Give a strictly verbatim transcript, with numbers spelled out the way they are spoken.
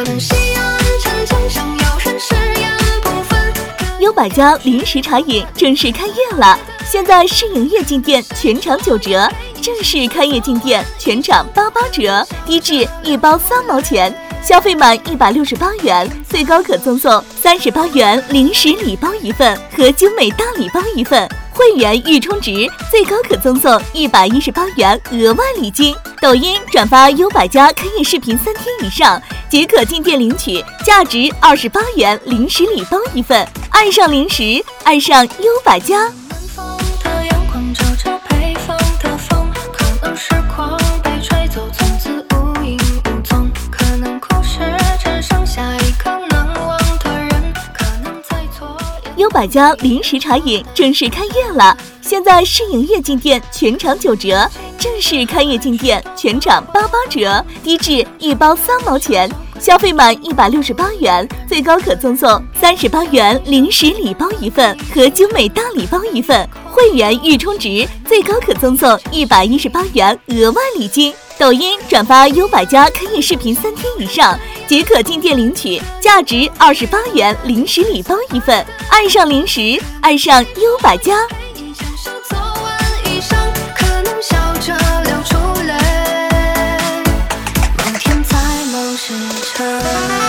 能夕阳沉江上有人誓言不分。 优百家零食茶饮正式开业了，现在试营业进店全场九折，正式开业进店全场八八折，低至一包三毛钱。消费满一百六十八元，最高可赠送三十八元零食礼包一份和精美大礼包一份。会员预充值，最高可赠送一百一十八元额外礼金。抖音转发优百家开业视频三天以上，即可进店领取价值二十八元零食礼包一份。爱上零食，爱上优百家。 南方的阳光照着北方的风，可能时光被吹走，从此无影无踪。可能故事只剩下一个难忘的人，可能在错。 优百家零食茶饮正式开业了，现在试营业进店全场九折，正式开业进店全场八八折，低至一包三毛钱。消费满一百六十八元，最高可赠送三十八元零食礼包一份和精美大礼包一份。会员预充值，最高可赠送一百一十八元额外礼金。抖音转发优百家开业视频三天以上，即可进店领取价值二十八元零食礼包一份。爱上零食，爱上优百家。 一件事做完以上，可能笑着流出泪。某天在某时辰。